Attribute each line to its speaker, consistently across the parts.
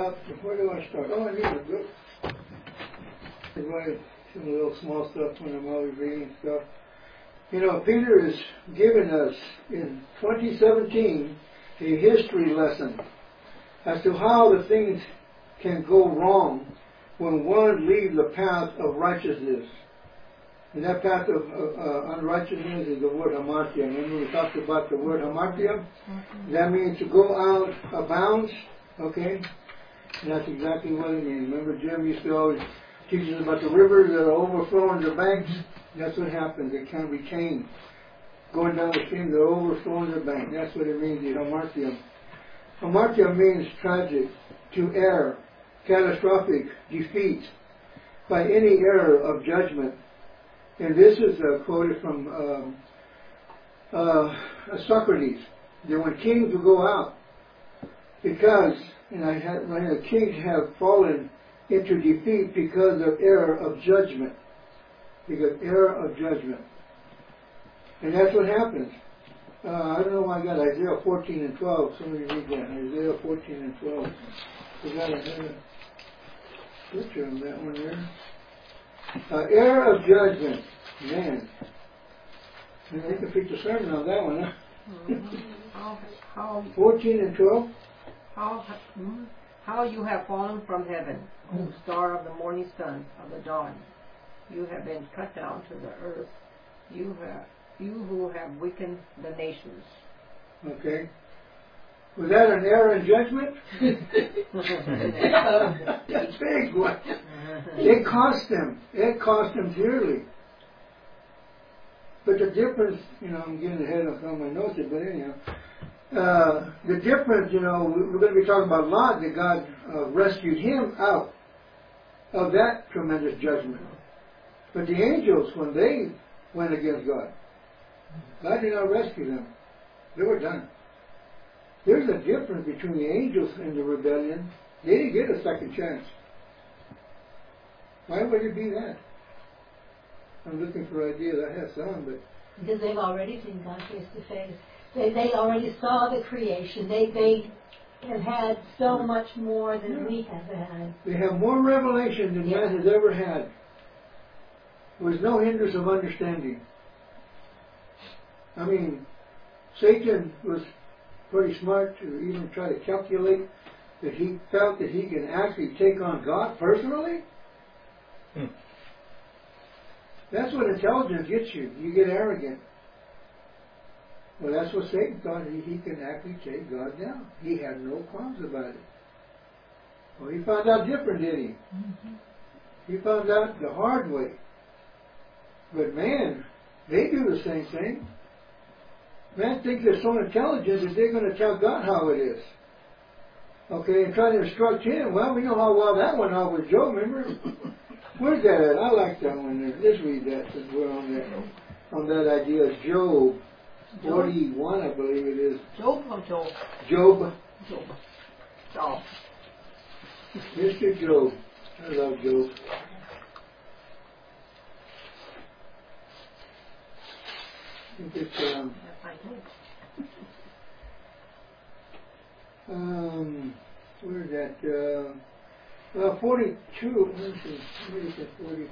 Speaker 1: about, where do I start? Oh, I need a book. Some little small stuff when I'm always reading stuff. You know, Peter is giving us in 2017 a history lesson as to how the things can go wrong when one leaves the path of righteousness. And that path of unrighteousness is the word hamartia. Remember we talked about the word hamartia? Mm-hmm. That means to go out of bounds, okay? And that's exactly what it means. Remember Jim used to always teach us about the rivers that are overflowing the banks? That's what happens. They can't retain. Going down the stream, they're overflowing the bank. That's what it means, the hamartia. Hamartia means tragic, to err, catastrophic, defeat, by any error of judgment. And this is quoted from Socrates, that when kings will go out, because, and I had the kings have fallen into defeat because of error of judgment. Because error of judgment. And that's what happens. I don't know why I got Isaiah 14 and 12. Somebody read that. Isaiah 14 and 12. I got a picture on that one there. Error of judgment. Man. They can preach a sermon on that one, huh? 14 and 12.
Speaker 2: How you have fallen from heaven, O star of the morning sun of the dawn. You have been cut down to the earth. You who have weakened the nations.
Speaker 1: Okay. Was that an error in judgment? That's a big one. It cost them. It cost them dearly. But the difference, I'm getting ahead of some of my notes here, but anyhow, the difference, we're going to be talking about Lot, that God rescued him out of that tremendous judgment. But the angels, when they went against God, God did not rescue them. They were done. There's a difference between the angels and the rebellion. They didn't get a second chance. Why would it be that? I'm looking for ideas. I have some, but...
Speaker 3: Because they've already seen God face to face. They already saw the creation. They have had so much more than we have had.
Speaker 1: They have more revelation than man has ever had. There was no hindrance of understanding. I mean, Satan was pretty smart to even try to calculate that he felt that he can actually take on God personally. That's what intelligence gets you. You get arrogant. Well, that's what Satan thought. He can actually take God down. He had no qualms about it. Well, he found out different, did he? Mm-hmm. He found out the hard way. But man, they do the same thing. Man thinks they're so intelligent that they're going to tell God how it is. Okay, and try to instruct him. Well, we know how well that went out with Job, remember? Where's that at? I like that one there. Let's read that since we're on that idea of Job. 41, I believe it is.
Speaker 2: Job or Job?
Speaker 1: Job.
Speaker 2: Job.
Speaker 1: Mr. Job. I love Job. I think it's, where's that? 42. Let me see. Where is it? 40.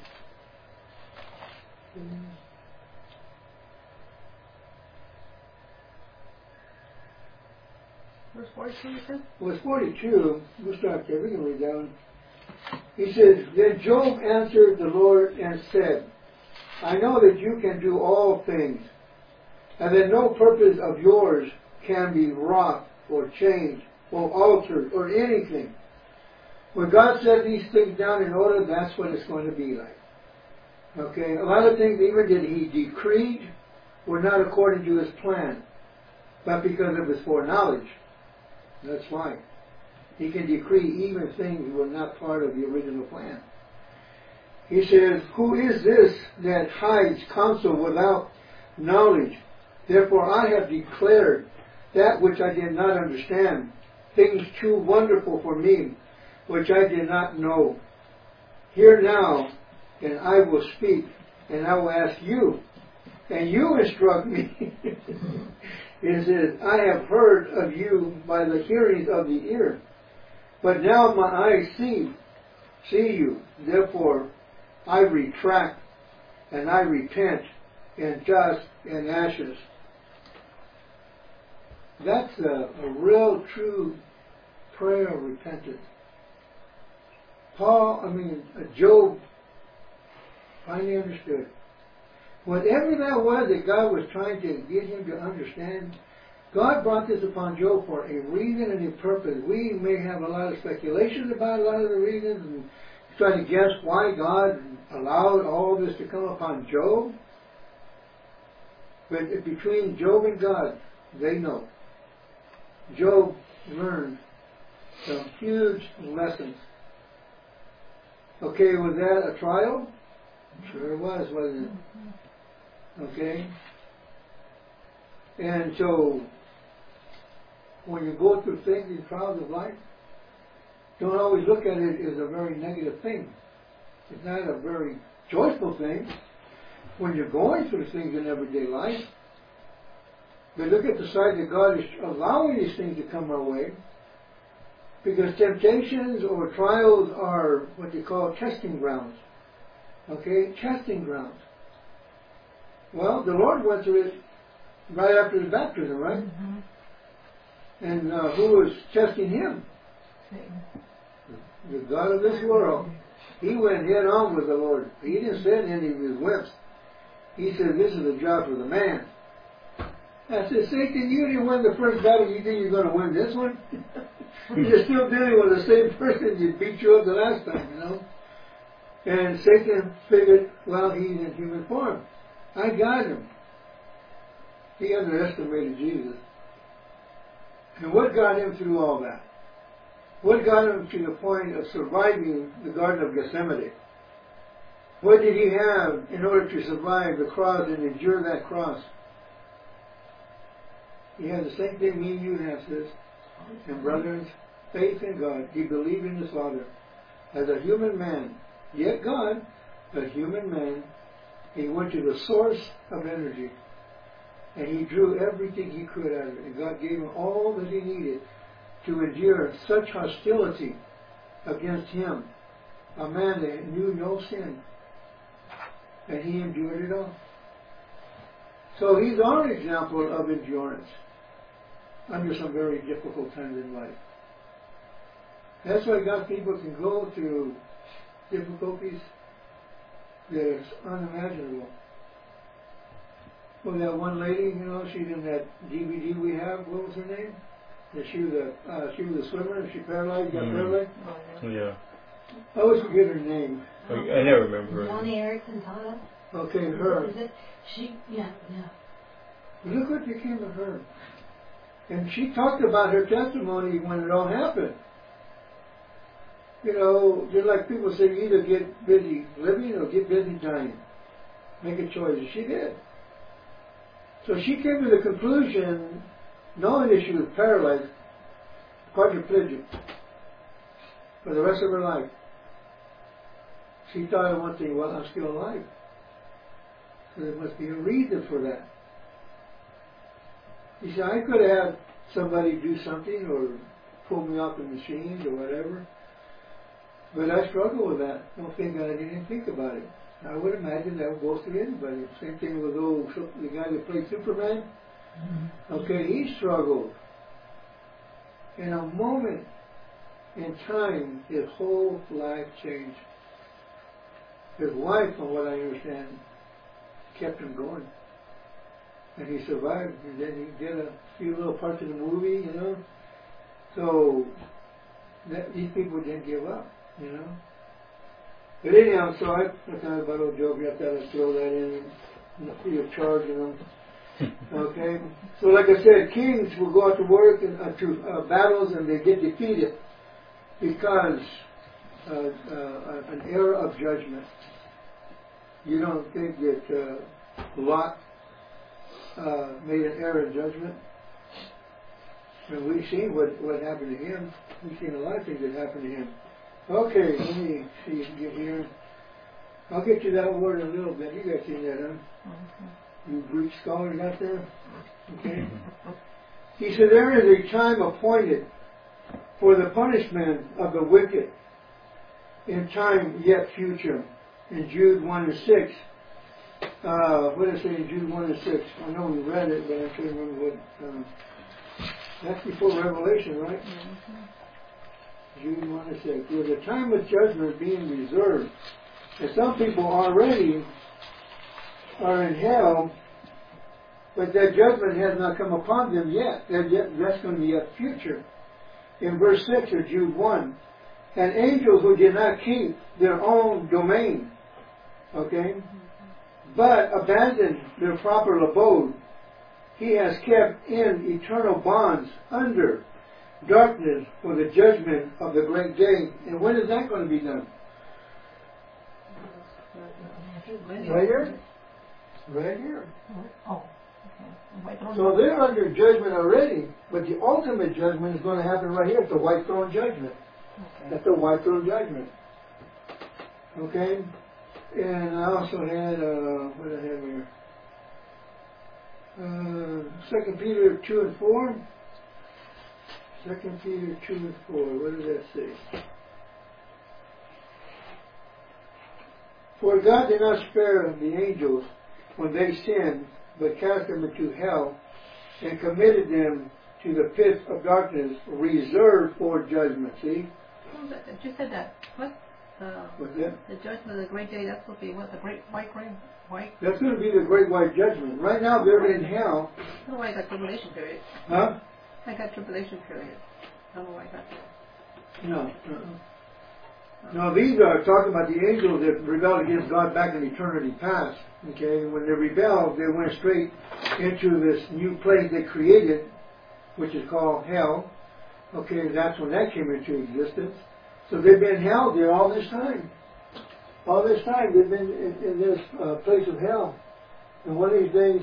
Speaker 2: Verse 42, you said?
Speaker 1: Well, it's 42. We'll start there. We can read down. He says, Then Job answered the Lord and said, I know that you can do all things, and that no purpose of yours can be wrought or changed or altered or anything. When God set these things down in order, that's what it's going to be like. Okay? A lot of things even that he decreed were not according to his plan, but because of his foreknowledge. That's why. He can decree even things that were not part of the original plan. He says, Who is this that hides counsel without knowledge? Therefore I have declared that which I did not understand, things too wonderful for me, which I did not know. Hear now, and I will speak, and I will ask you, and you instruct me. It says, I have heard of you by the hearings of the ear, But now my eyes see you. Therefore, I retract and I repent in dust and ashes. That's a real, true prayer of repentance. Job finally understood. Whatever that was that God was trying to get him to understand, God brought this upon Job for a reason and a purpose. We may have a lot of speculations about a lot of the reasons and try to guess why God allowed all this to come upon Job. But between Job and God, they know. Job learned some huge lessons. Okay, was that a trial? Sure it was, wasn't it? Okay? And so, when you go through things in trials of life, don't always look at it as a very negative thing. It's not a very joyful thing when you're going through things in everyday life. But look at the side that God is allowing these things to come our way, because temptations or trials are what they call testing grounds. Okay? Testing grounds. Well, the Lord went through it right after his baptism, right? Mm-hmm. And who was testing him?
Speaker 3: Satan.
Speaker 1: The God of this world. He went head on with the Lord. He didn't send any of his whips. He said, this is a job for the man. I said, Satan, you didn't win the first battle. You think you're going to win this one? You're still dealing with the same person that beat you up the last time, you know. And Satan figured, well, he's in human form. I got him. He underestimated Jesus. And what got him through all that? What got him to the point of surviving the Garden of Gethsemane? What did he have in order to survive the cross and endure that cross? He had the same thing me and you have, sis. And brothers, faith in God. He believed in his Father. As a human man, yet God, a human man, he went to the source of energy. And he drew everything he could out of it. And God gave him all that he needed to endure such hostility against him. A man that knew no sin. And he endured it all. So he's our example of endurance under some very difficult times in life. That's why God's people can go through difficulties that are unimaginable. Well, that one lady, you know, she's in that DVD we have. What was her name? That she was a swimmer and she paralyzed, got paralyzed.
Speaker 4: Yeah.
Speaker 1: I always forget her name.
Speaker 4: I never remember her.
Speaker 3: Joni Eareckson Tada.
Speaker 1: Okay, her.
Speaker 3: Is it? Yeah.
Speaker 1: Look what became of her. And she talked about her testimony when it all happened. You know, just like people say, you either get busy living or get busy dying. Make a choice. And she did. So she came to the conclusion, knowing that she was paralyzed, quadriplegic, for the rest of her life. She thought of one thing, well, I'm still alive. So there must be a reason for that. He said, I could have had somebody do something or pull me off the machines or whatever. But I struggle with that. I don't think I didn't think about it. I would imagine that would go through anybody. Same thing with the guy that played Superman. Mm-hmm. Okay, he struggled. In a moment in time, his whole life changed. His wife, from what I understand, kept him going. And he survived. And then he did a few little parts of the movie, you know. So, these people didn't give up, you know. But anyhow, so I thought about old Job. You have to throw that in free of charge, you know. Okay? So like I said, kings will go out to work and to battles and they get defeated because an error of judgment. You don't think that Lot made an error in judgment? And we've seen what happened to him. We've seen a lot of things that happened to him. Okay, let me see if I can get here. I'll get you that word in a little bit. You guys seen that, huh? Mm-hmm. You Greek scholars out there? Okay. He said, there is a time appointed for the punishment of the wicked in time yet future. In Jude 1 and 6. What did it say in Jude 1 and 6? I know we read it, but I can't remember what. That's before Revelation, right? Mm-hmm. Jude 1 and 6. With the time of judgment being reserved. And some people already are in hell, but that judgment has not come upon them yet. That's going to be a future. In verse 6 of Jude 1. And angels who did not keep their own domain, okay, but abandoned their proper abode, he has kept in eternal bonds under darkness for the judgment of the great day. And when is that going to be done? Right here. Right here.
Speaker 2: Oh, okay.
Speaker 1: So they're under judgment already, but the ultimate judgment is going to happen right here at the white throne judgment.
Speaker 2: Okay.
Speaker 1: That's the white throne judgment. Okay? And I also had, what did I have here? 2 Peter 2 and 4. 2 Peter 2 and 4. What does that say? For God did not spare the angels when they sinned, but cast them into hell and committed them to the pit of darkness reserved for judgment. See?
Speaker 2: You said that. What's
Speaker 1: that?
Speaker 2: The judgment of the great day? That's supposed to be what? The great white rain? White?
Speaker 1: That's going to be the great white judgment. Right now they're in hell.
Speaker 2: I don't know why I got tribulation period.
Speaker 1: Huh?
Speaker 2: I got tribulation period. I don't know why I got that.
Speaker 1: No. No, these are talking about the angels that rebelled against God back in eternity past. Okay, when they rebelled, they went straight into this new place they created, which is called hell. Okay, that's when that came into existence. So they've been held there all this time. All this time they've been in this place of hell. And one of these days,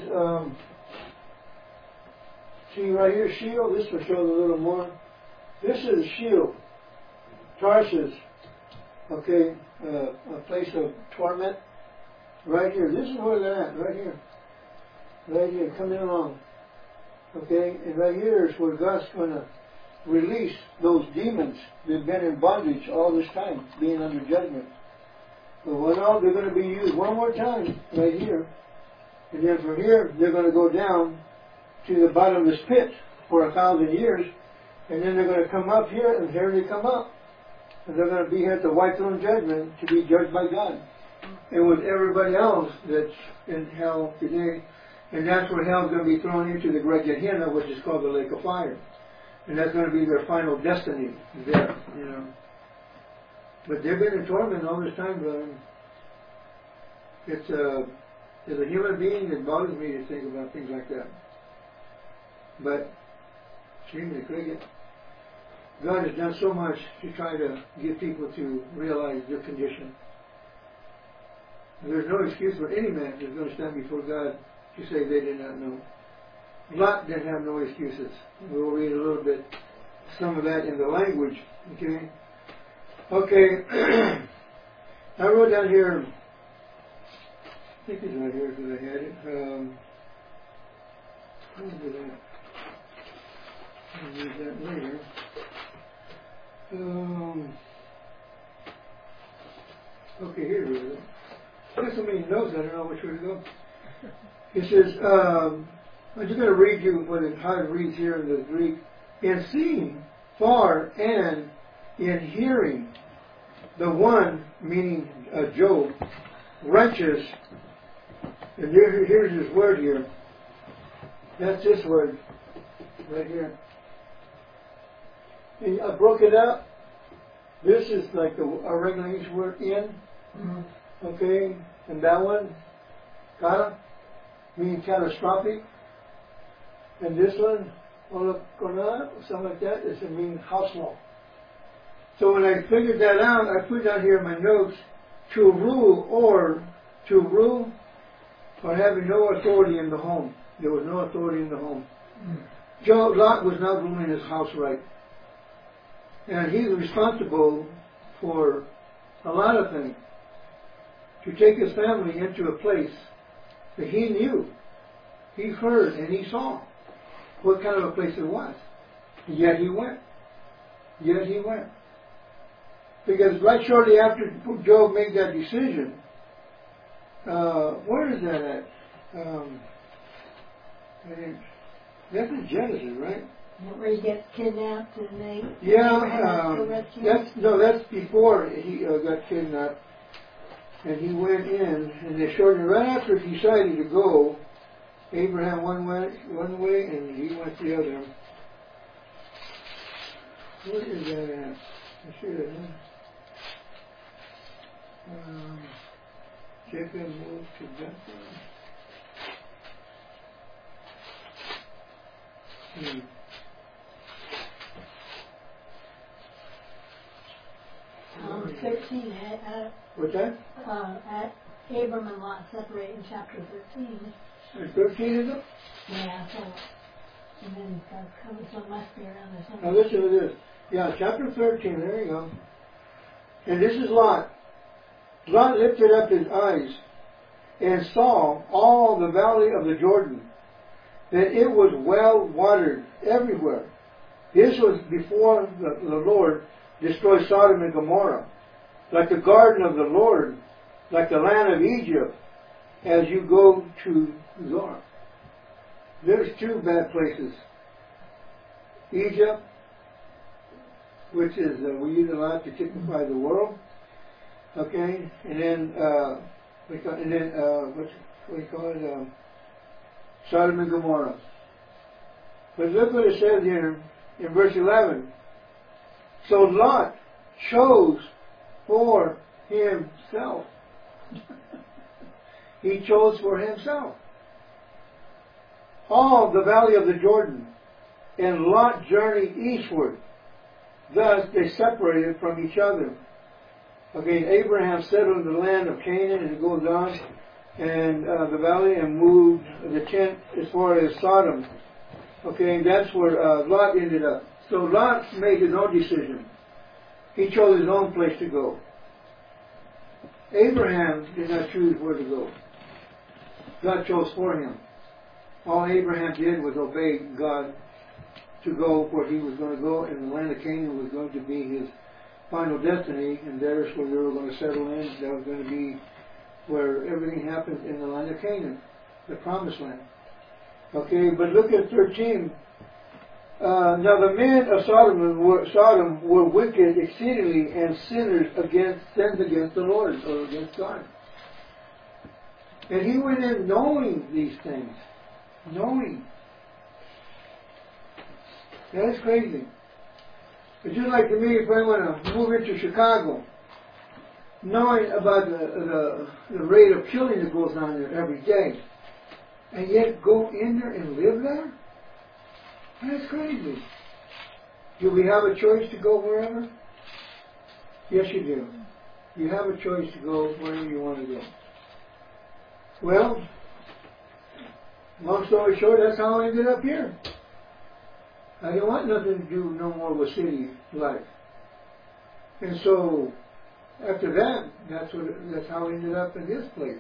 Speaker 1: see right here, Sheol. This will show a little more. This is Sheol, Tarshish. Okay, a place of torment. Right here. This is where they're at. Right here. Right here, coming along. Okay, and right here is where God's going to release those demons that have been in bondage all this time, being under judgment. But when all they're going to be used one more time, right here. And then from here, they're going to go down to the bottomless pit for 1,000 years. And then they're going to come up here, and here they come up. And they're going to be here at the white throne judgment to be judged by God. And with everybody else that's in hell today. And that's where hell's going to be thrown into the great Gehenna, which is called the lake of fire. And that's going to be their final destiny there, you know. But they've been in torment all this time, brother. It's as a human being, it bothers me to think about things like that. But, extremely cricket. God has done so much to try to get people to realize their condition. There's no excuse for any man who's going to stand before God to say they did not know. Lot didn't have no excuses. We'll read a little bit, some of that in the language. Okay. Okay. I wrote down here, I think it's right here because I had it. I'll do that. I'll read that later. Okay, here it is. There's so many notes, I don't know which way to go. It says, I'm just going to read you how it reads here in the Greek. In seeing far and in hearing, the one, meaning Job, wrenches, and here's his word here. That's this word, right here. And I broke it up. This is like our regular English word in. Mm-hmm. Okay, and that one, kata, meaning catastrophic. And this one, olakona, something like that, is meaning household. So when I figured that out, I put down here in my notes, to rule or having no authority in the home. There was no authority in the home. Lot was not ruling his house right. And he's responsible for a lot of things. To take his family into a place that he knew, he heard, and he saw what kind of a place it was. And yet he went. Yet he went. Because right shortly after Job made that decision, where is that at? That's in Genesis, right?
Speaker 3: Where he gets kidnapped and they
Speaker 1: that's before he got kidnapped, and he went in, and they shortly right after he decided to go, Abraham one way and he went the other. Where is that at? I should have. Jacob moved to Bethel. Hmm.
Speaker 3: 13
Speaker 1: What's that?
Speaker 3: at Abram and Lot separate in chapter 13.
Speaker 1: 13 is it?
Speaker 3: Yeah, so, and then some must be around there somewhere.
Speaker 1: Now listen to this. Yeah, chapter 13, there you go. And this is Lot. Lot lifted up his eyes and saw all the valley of the Jordan, that it was well watered everywhere. This was before the Lord destroyed Sodom and Gomorrah. Like the garden of the Lord, like the land of Egypt, as you go to Zoar. There's two bad places. Egypt, which is, we use a lot to typify the world. Okay, and then what do you call it? Sodom and Gomorrah. But look what it says here in verse 11. So Lot chose for himself. He chose for himself all the valley of the Jordan, and Lot journeyed eastward. Thus they separated from each other. Okay, Abraham settled in the land of Canaan, and it goes on, and the valley, and moved the tent as far as Sodom. Okay, and that's where Lot ended up. So Lot made his own decision. He chose his own place to go. Abraham did not choose where to go. God chose for him. All Abraham did was obey God to go where he was going to go, and the land of Canaan was going to be his final destiny, and there's where they were going to settle in. That was going to be where everything happened in the land of Canaan, the promised land. Okay, but look at 13. Now the men of Sodom were wicked exceedingly, and sinned against the Lord, or against God. And he went in knowing these things. Knowing. That's crazy. It's just like to me if I want to move into Chicago, knowing about the rate of killing that goes on there every day, and yet go in there and live there? That's crazy. Do we have a choice to go wherever? Yes, you do. You have a choice to go wherever you want to go. Well, long story short, that's how I ended up here. I didn't want nothing to do no more with city life. And so, after that, that's how I ended up in this place.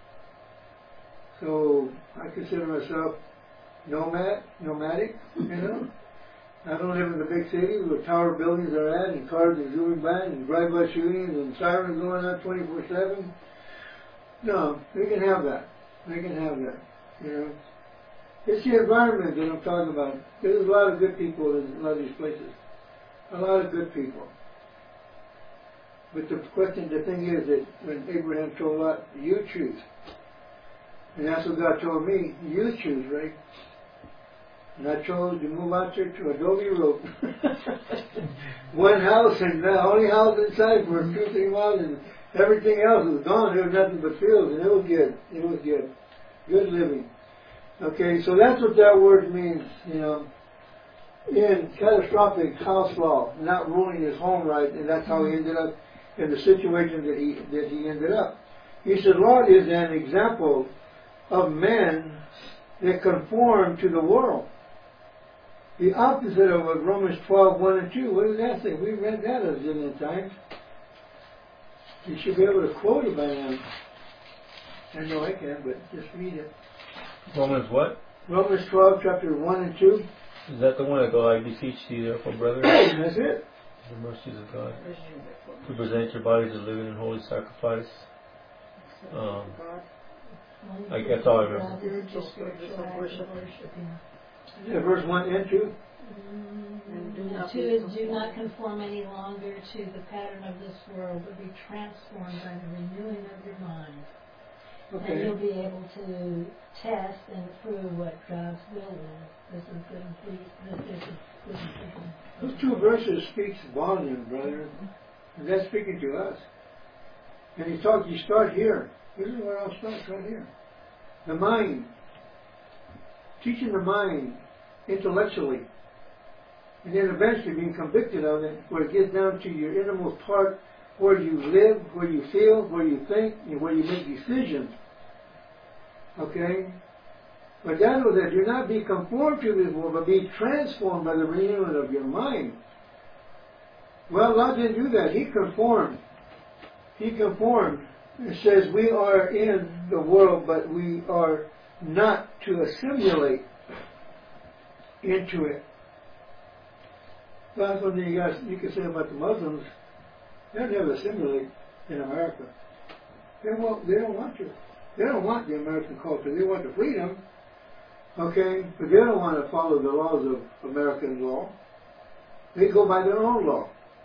Speaker 1: So, I consider myself nomadic, you know. I don't live in the big cities where tower buildings are at, and cars are zooming by, and drive-by shootings, and sirens going on 24/7. No, we can have that. We can have that, you know. It's the environment that I'm talking about. There's a lot of good people in a lot of these places. A lot of good people. But the thing is that when Abraham told Lot, you choose. And that's what God told me, you choose, right? And I chose to move out there to Adobe Road. One house, and the only house inside for 2-3 miles, and everything else was gone. There was nothing but fields, and it was good. It was good. Good living. Okay, so that's what that word means, you know. In catastrophic house law, not ruling his home right, and that's how he ended up in the situation that he ended up. He said, Lot is an example of men that conform to the world. The opposite of what Romans 12:1 and 2. What does that say? We read that a zillion times. You should be able to quote it by now. I know I can, but just read it.
Speaker 4: Romans what?
Speaker 1: Romans 12, chapter 1 and 2.
Speaker 4: Is that the one that go, I beseech thee, therefore, brother?
Speaker 1: That's it.
Speaker 4: the mercies of God. To present your bodies as a living and holy sacrifice. I guess all I remember.
Speaker 1: Yeah, verse 1 and 2.
Speaker 3: And 2 is, do not conform any longer to the pattern of this world, but be transformed by the renewing of your mind.
Speaker 1: Okay.
Speaker 3: And you'll be able to test and approve what God's will is. This is good and pleasing. This is good and pleasing.
Speaker 1: Those 2 verses speaks volume, brother. And that's speaking to us. And you start here. This is where I'll start, right here. The mind. Teaching the mind intellectually. And then eventually being convicted of it, where it gets down to your innermost part, where you live, where you feel, where you think, and where you make decisions. Okay? But that was that do not be conformed to this world, but be transformed by the renewing of your mind. Well, God didn't do that. He conformed. He conformed. It says we are in the world, but we are not to assimilate into it. That's one thing you can say about the Muslims. They'll never assimilate in America. They don't want to. They don't want the American culture. They want the freedom. Okay? But they don't want to follow the laws of American law. They go by their own law.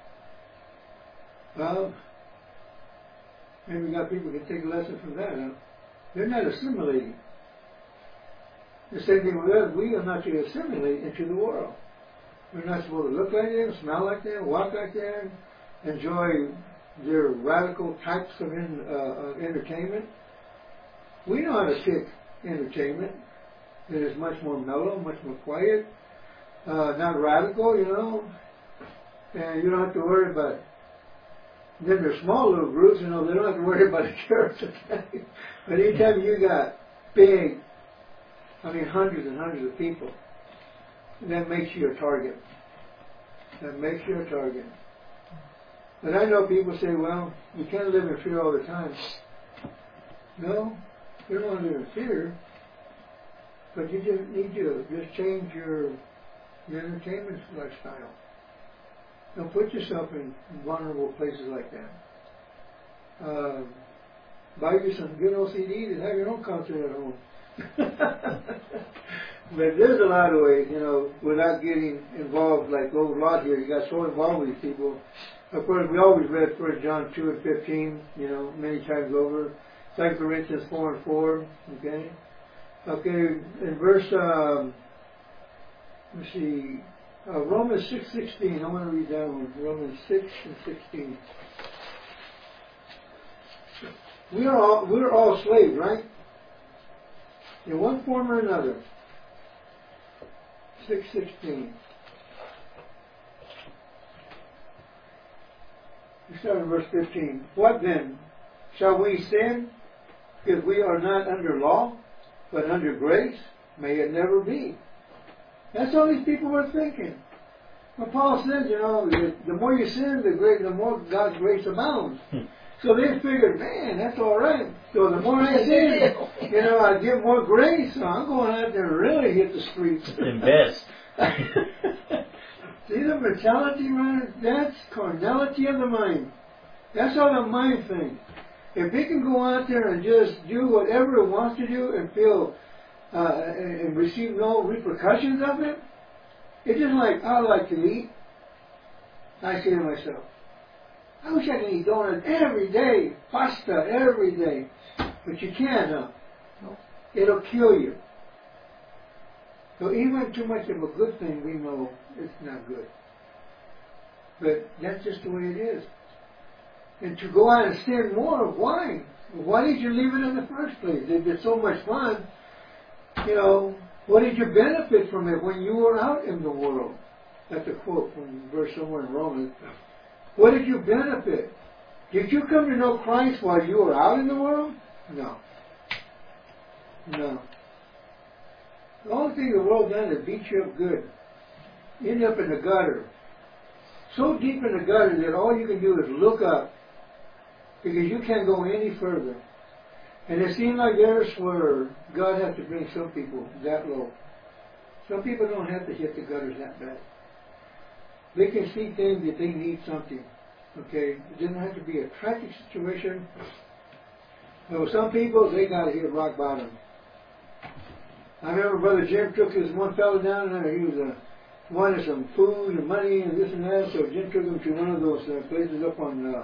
Speaker 1: Well, maybe we got people who can take a lesson from that. Huh? They're not assimilating. The same thing with us. We are not to assimilate into the world. We're not supposed to look like them, smell like them, walk like them, enjoy their radical types of entertainment. We know how to pick entertainment that is much more mellow, much more quiet, not radical, you know, and you don't have to worry about it. Then there's small little groups, you know, they don't have to worry about the church. But anytime you got big, hundreds and hundreds of people, that makes you a target. That makes you a target. But I know people say, well, you can't live in fear all the time. No, you don't want to live in fear. But you just need to just change your entertainment lifestyle. Don't put yourself in vulnerable places like that. Buy you some good old CDs and have your own concert at home. But there's a lot of ways, you know, without getting involved like old Lot here. You got so involved with these people. Of course, we always read 1 John 2 and 15, you know, many times over. 2 Corinthians 4 and 4, okay? Okay, in verse, let's see, Romans 6:16. I want to read that one. Romans 6 and 16. We're all slaves, right? In one form or another. 6:16. We start in verse 15. What then? Shall we sin if we are not under law, but under grace? May it never be. That's all these people were thinking. Well, Paul says, you know, the more you sin, the more God's grace abounds. So they figured, man, that's all right. So the more I sin, you know, I get more grace. So I'm going out there and really hit the streets.
Speaker 4: Invest.
Speaker 1: See the mentality, man? That's carnality of the mind. That's how the mind thinks. If it can go out there and just do whatever it wants to do and feel and receive no repercussions of it, it's just like, I like to eat. I say to myself, I wish I could eat donuts every day, pasta every day. But you can't, huh? No. It'll kill you. So even too much of a good thing, we know it's not good. But that's just the way it is. And to go out and sin more, why? Why did you leave it in the first place? If it's so much fun, you know, what did you benefit from it when you were out in the world? That's a quote from verse somewhere in Romans. What did you benefit? Did you come to know Christ while you were out in the world? No. No. The only thing the world does is beat you up good. You end up in the gutter. So deep in the gutter that all you can do is look up because you can't go any further. And it seems like there's where God has to bring some people that low. Some people don't have to hit the gutters that bad. They can see things that they need something. Okay? It doesn't have to be a tragic situation. But with some people, they got to hit rock bottom. I remember Brother Jim took his one fellow down there. He was wanted some food and money and this and that, so Jim took him to one of those places up on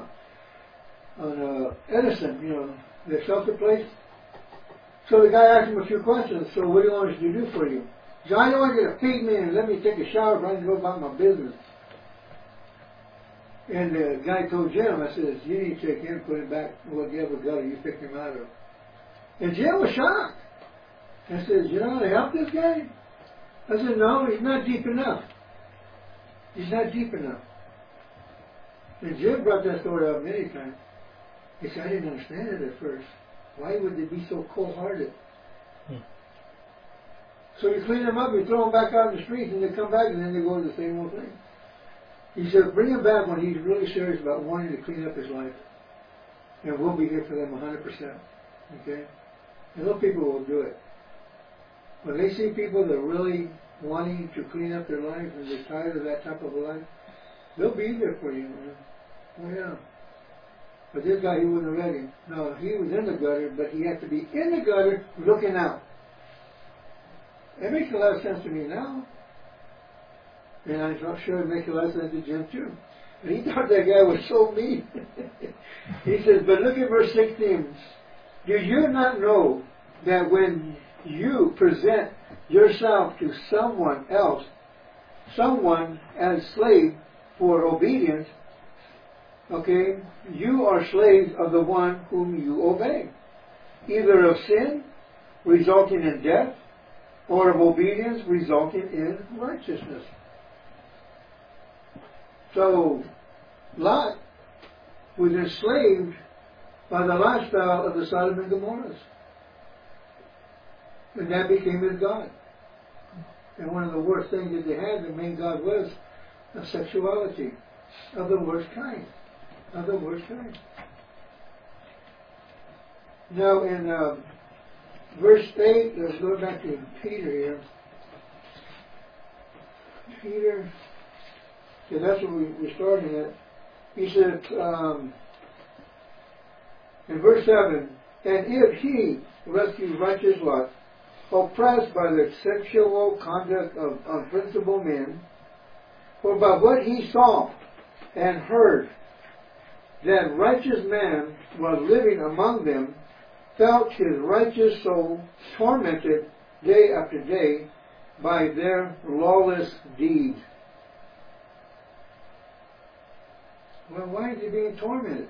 Speaker 1: Edison, you know, the shelter place. So the guy asked him a few questions. So what do you want us to do for you? He said, I don't want you to feed me and let me take a shower, but I can go about my business. And the guy told Jim, I said, you need to take him and put him back in whatever gutter you picked him out of. And Jim was shocked. I said, you know how to help this guy? I said, no, he's not deep enough. He's not deep enough. And Jim brought that story up many times. He said, I didn't understand it at first. Why would they be so cold-hearted? So you clean them up, you throw them back out in the streets, and they come back, and then they go to the same old thing. He said, bring him back when he's really serious about wanting to clean up his life. And we'll be here for them 100%. Okay? And those people will do it. When they see people that are really wanting to clean up their life and they're tired of that type of a life, they'll be there for you, man. Oh, yeah. But this guy, he wasn't ready. No, he was in the gutter, but he had to be in the gutter looking out. It makes a lot of sense to me now. And I'm sure it makes a lot of sense to Jim, too. And he thought that guy was so mean. He says, but look at verse 16. Do you not know that when you present yourself to someone else, someone as slave for obedience, okay, you are slaves of the one whom you obey, either of sin, resulting in death, or of obedience, resulting in righteousness. So, Lot was enslaved by the lifestyle of the Sodom and Gomorrahs. And that became his God. And one of the worst things that they had, the main God was a sexuality of the worst kind. Of the worst kind. Now in verse 8, let's go back to Peter here. Peter, yeah, that's what we're starting at. He said in verse 7, and if he rescued righteous Lot, oppressed by the sexual conduct of unprincipled men, for by what he saw and heard, that righteous man was living among them, felt his righteous soul tormented day after day by their lawless deeds. Well, why is he being tormented?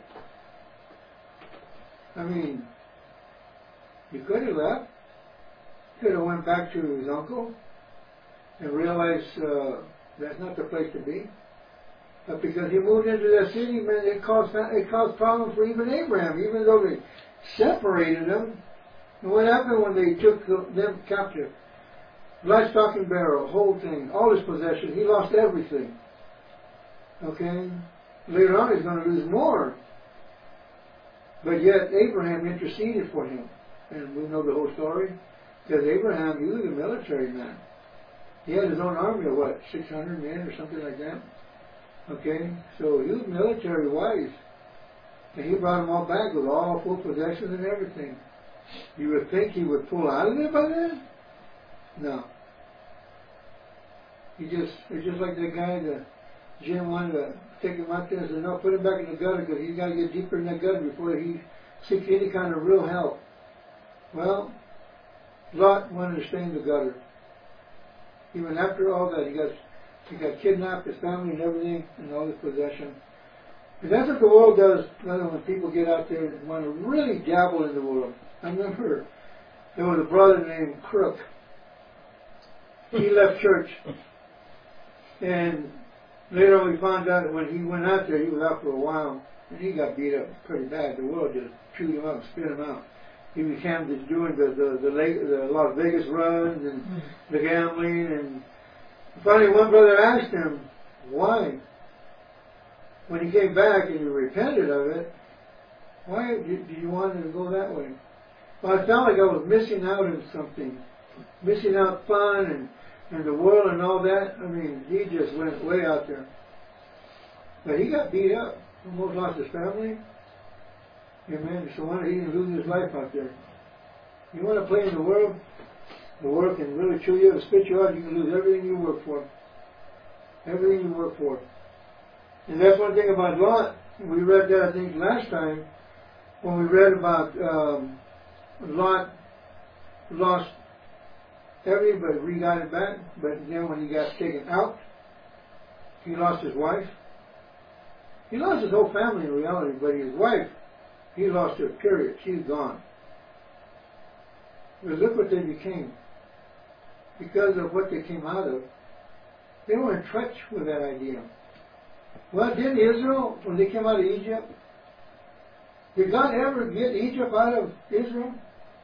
Speaker 1: I mean, he could have left. Could have went back to his uncle and realized that's not the place to be. But because he moved into that city, man, it caused problems for even Abraham, even though they separated them. And what happened when they took them captive? Livestock and barrel, whole thing, all his possessions. He lost everything. Okay? Later on he's going to lose more. But yet Abraham interceded for him. And we know the whole story. Because Abraham, he was a military man. He had his own army of 600 men or something like that. Okay? So he was military wise. And he brought them all back with all full possessions and everything. You would think he would pull out of there by then? No. It's just like that guy that Jim wanted to take him out there and said, no, put him back in the gutter because he's got to get deeper in that gutter before he seeks any kind of real help. Well, Lot wanted to stay in the gutter. Even after all that, he got kidnapped, his family and everything, and all his possession. And that's what the world does when people get out there and want to really dabble in the world. I remember there was a brother named Crook. He left church. And later on we found out that when he went out there, he was out for a while, and he got beat up pretty bad. The world just chewed him up, spit him out. He began just doing the Las Vegas runs and the gambling. And finally one brother asked him, why? When he came back and he repented of it, why did you want to go that way? Well, I felt like I was missing out on something. Missing out fun and the world and all that. I mean, he just went way out there. But he got beat up. Almost lost his family. Amen. So why he didn't lose his life out there? You want to play in the world can really chew you up, spit you out. You can lose everything you work for. Everything you work for. And that's one thing about Lot. We read that, I think, last time when we read about Lot lost everything, but he got it back. But then when he got taken out, he lost his wife. He lost his whole family in reality, but his wife, he lost her, period. She's gone. But look what they became. Because of what they came out of, they were in touch with that idea. Well, didn't Israel, when they came out of Egypt, did God ever get Egypt out of Israel?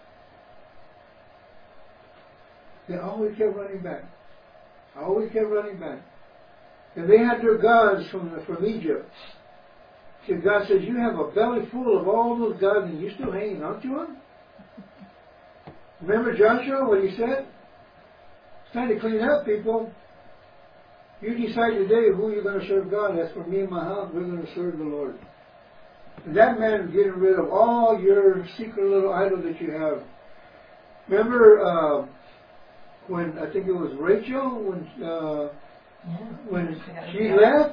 Speaker 1: They always kept running back. Always kept running back. And they had their gods from Egypt. So God says, you have a belly full of all those gods and you're still hanging on to them? Remember Joshua, what he said? It's time to clean up, people. You decide today who you're going to serve God. As for me and my house, we're going to serve the Lord. And that man getting rid of all your secret little idols that you have. Remember when, I think it was Rachel, when she left?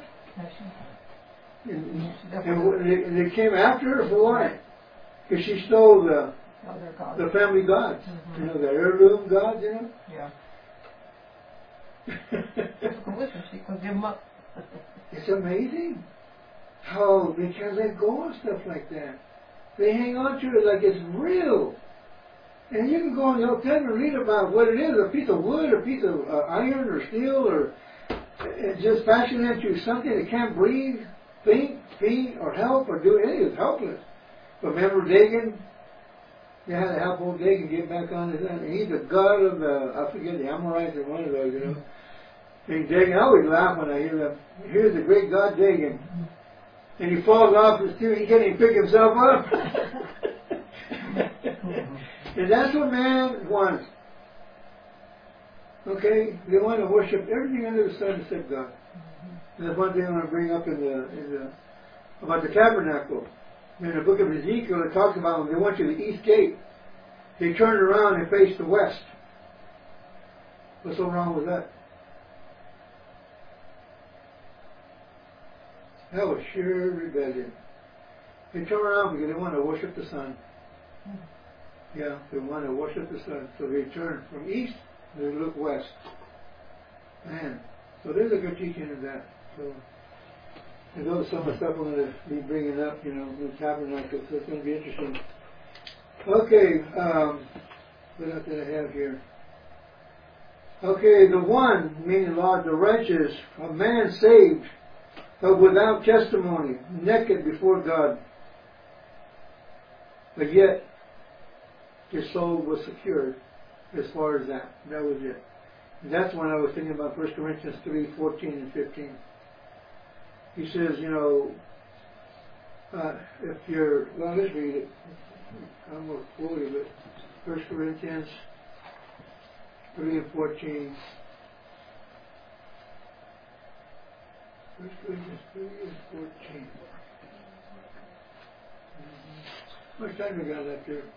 Speaker 1: And they came after her for what? Because she stole the family gods. Mm-hmm. You know, the heirloom gods, you know?
Speaker 2: Yeah. She could give them up.
Speaker 1: It's amazing how they can let go of stuff like that. They hang on to it like it's real. And you can go in the Old Testament and read about what it is, a piece of wood, a piece of iron or steel, or just fashion into something that can't breathe, think, feed, or help, or do anything. It's helpless. But remember Dagon? They had to help old Dagon get back on his own. He's the god of I forget, the Amorites or one of those, you know. And Dagon, I always laugh when I hear that. Here's the great god Dagon. And he falls off his tune, he can't even pick himself up. And that's what man wants. Okay? They want to worship everything under the sun except God. And that's one thing I want to bring up about the tabernacle. In the book of Ezekiel, it talks about when they went to the east gate, they turned around and faced the west. What's so wrong with that? That was sheer rebellion. They turned around because they wanted to worship the sun. Yeah, they wanted to worship the sun. So they turned from east and they looked west. Man, so there's a good teaching in that. So, and those are some of the stuff I'm going to be bringing up, you know, in the tabernacle, so it's going to be interesting. Okay, what else did I have here? Okay, the one, meaning Lord, the righteous, a man saved, but without testimony, naked before God. But yet, his soul was secured as far as that. That was it. And that's when I was thinking about 1 Corinthians 3:14 and 15. He says, you know, if you're, well, let's read it. I'm going to quote it, but 1 Corinthians 3 and 14. 1 Corinthians 3 and 14. How much time we got left here?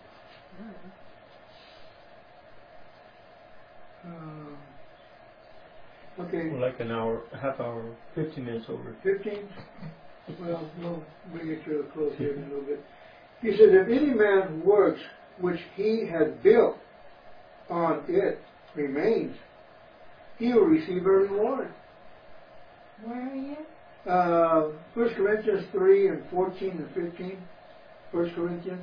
Speaker 1: Okay.
Speaker 4: Well, like an hour, half hour, 15 minutes over.
Speaker 1: 15? Well, we'll bring it to a close here in a little bit. He says, if any man works which he has built on it remains, he will receive a reward.
Speaker 3: Where are you?
Speaker 1: 1 Corinthians 3 and 14 and 15. 1 Corinthians.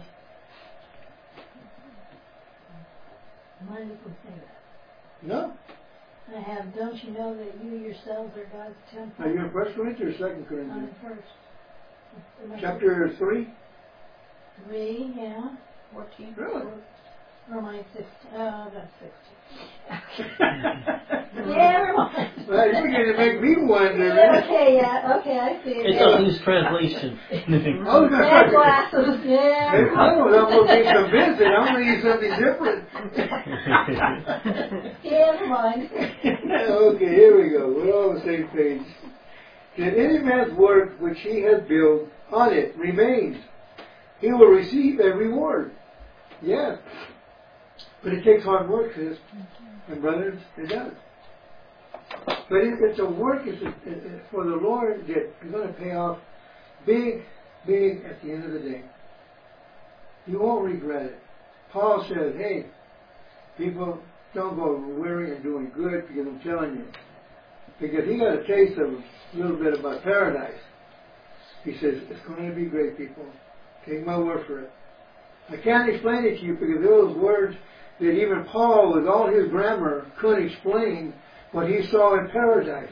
Speaker 3: Mind if we say that?
Speaker 1: No.
Speaker 3: I have, don't you know that you yourselves are God's temple?
Speaker 1: Are you in 1 Corinthians or 2 Corinthians?
Speaker 3: I'm first.
Speaker 1: Chapter 3?
Speaker 3: 3, yeah.
Speaker 2: 14.
Speaker 1: Really?
Speaker 3: Or am I 16? Oh, that's 16. Never mind.
Speaker 1: Well, you're going to make me wonder.
Speaker 3: Okay, yeah, okay, I see it.
Speaker 4: It's a loose translation.
Speaker 3: Red glasses, yeah.
Speaker 1: I don't know if I'm going to be convincing. I'm going to use something different.
Speaker 3: Yeah, never mind.
Speaker 1: Okay, here we go. We're all on the same page. that any man's work which he has built on it remains, he will receive a reward. Yeah. But it takes hard work, sis and brothers, it does. But it's a work for the Lord that is going to pay off big, big at the end of the day. You won't regret it. Paul says, hey, people, don't go weary and doing good, because I'm telling you. Because he got a taste of a little bit about paradise. He says, it's going to be great, people. Take my word for it. I can't explain it to you because those words that even Paul, with all his grammar, couldn't explain what he saw in paradise.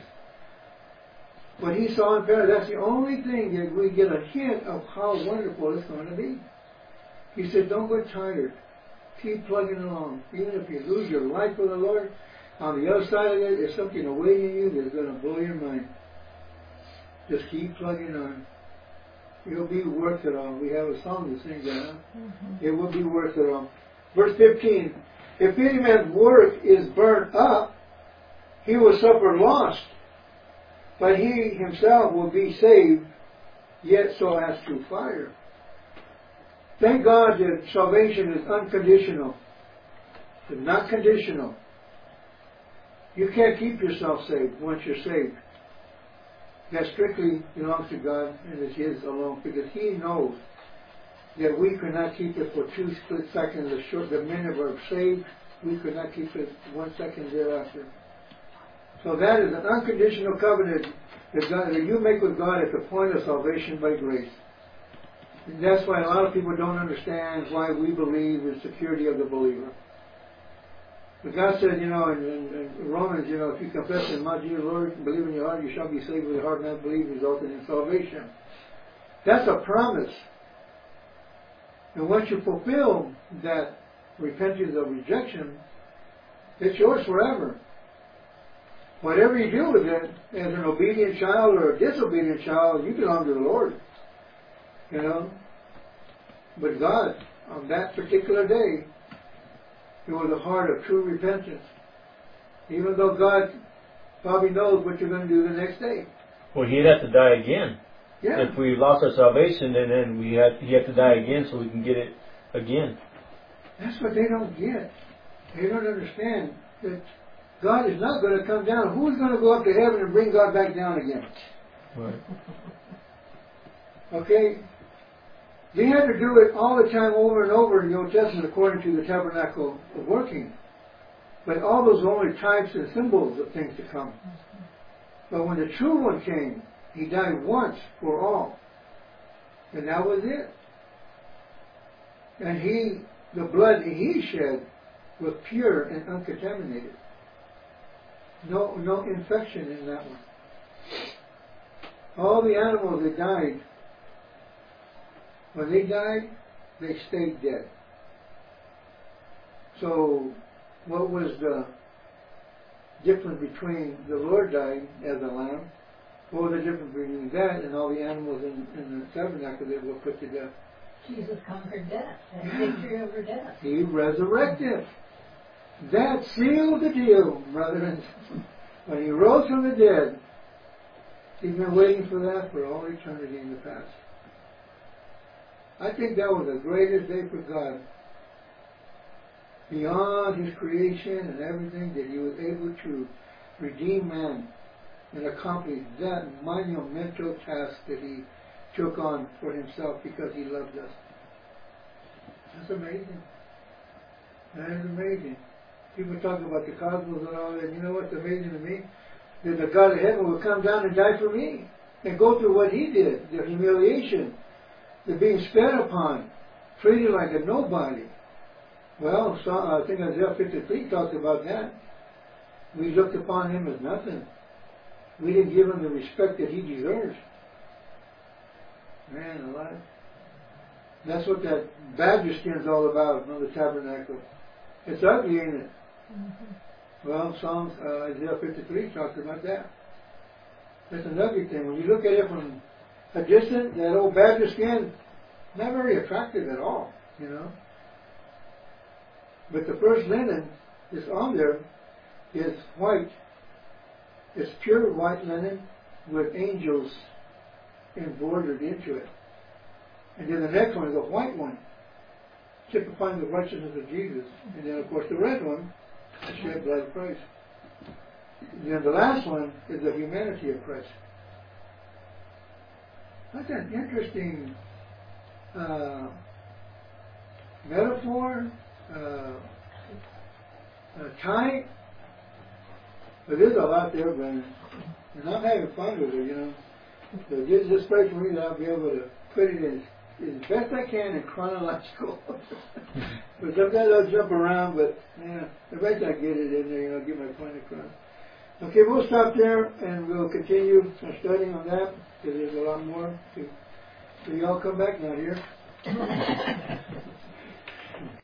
Speaker 1: What he saw in paradise, that's the only thing that we get a hint of how wonderful it's going to be. He said, don't get tired. Keep plugging along. Even if you lose your life for the Lord, on the other side of it, there's something awaiting you that's going to blow your mind. Just keep plugging on. It'll be worth it all. We have a song that sings that, huh? Mm-hmm. It will be worth it all. Verse 15, if any man's work is burnt up, he will suffer loss, but he himself will be saved, yet so as through fire. Thank God that salvation is unconditional. It's not conditional. You can't keep yourself saved once you're saved. That strictly belongs to God and is His alone, because He knows that we could not keep it for 2 split seconds. The minute we're saved, we could not keep it 1 second thereafter. So that is an unconditional covenant that you make with God at the point of salvation by grace. And that's why a lot of people don't understand why we believe in the security of the believer. But God said, in Romans, if you confess in my Jesus Lord and believe in your heart, you shall be saved with your heart, and not believe, resulting in salvation. That's a promise. And once you fulfill that repentance of rejection, it's yours forever. Whatever you do with it, as an obedient child or a disobedient child, you belong to the Lord. But God, on that particular day, it was a heart of true repentance. Even though God probably knows what you're going to do the next day.
Speaker 4: Well, He'd have to die again.
Speaker 1: Yeah.
Speaker 4: If we lost our salvation, then He had to die again so we can get it again.
Speaker 1: That's what they don't get. They don't understand that God is not going to come down. Who's going to go up to heaven and bring God back down again?
Speaker 4: Right.
Speaker 1: Okay? They had to do it all the time over and over in the Old Testament according to the tabernacle of working. But all those were only types and symbols of things to come. But when the true one came, He died once for all. And that was it. And the blood He shed was pure and uncontaminated. No infection in that one. All the animals that died, when they died, they stayed dead. So, what was the difference between the Lord dying as a lamb? What was the difference between that and all the animals in the tabernacle that were put to death?
Speaker 3: Jesus conquered death, had victory over death.
Speaker 1: He resurrected. That sealed the deal, brethren. When He rose from the dead, He's been waiting for that for all eternity in the past. I think that was the greatest day for God. Beyond His creation and everything, that He was able to redeem man and accomplish that monumental task that He took on for Himself because He loved us. That's amazing. That is amazing. People talk about the cosmos and all that. You know what's amazing to me? That the God of heaven will come down and die for me and go through what He did, the humiliation, the being spat upon, treated like a nobody. Well, I think Isaiah 53 talks about that. We looked upon Him as nothing. We didn't give Him the respect that He deserves. Man alive. That's what that badger skin's all about on the tabernacle. It's ugly, ain't it? Mm-hmm. Well, Isaiah 53 talks about that. That's an ugly thing. When you look at it from a distance, that old badger skin, not very attractive at all, But the first linen that's on there is white. It's pure white linen, with angels embroidered into it. And then the next one is a white one, typifying the righteousness of Jesus. And then, of course, the red one, the shed blood of Christ. And then the last one is the humanity of Christ. That's an interesting metaphor, type. But there's a lot there, Brandon. And I'm having fun with it, you know. So just pray for me that I'll be able to put it as best I can in chronological. But sometimes I'll jump around, but yeah, eventually I get it in there, you know, get my point across. Okay, we'll stop there and we'll continue studying on that because there's a lot more. So y'all come back now here.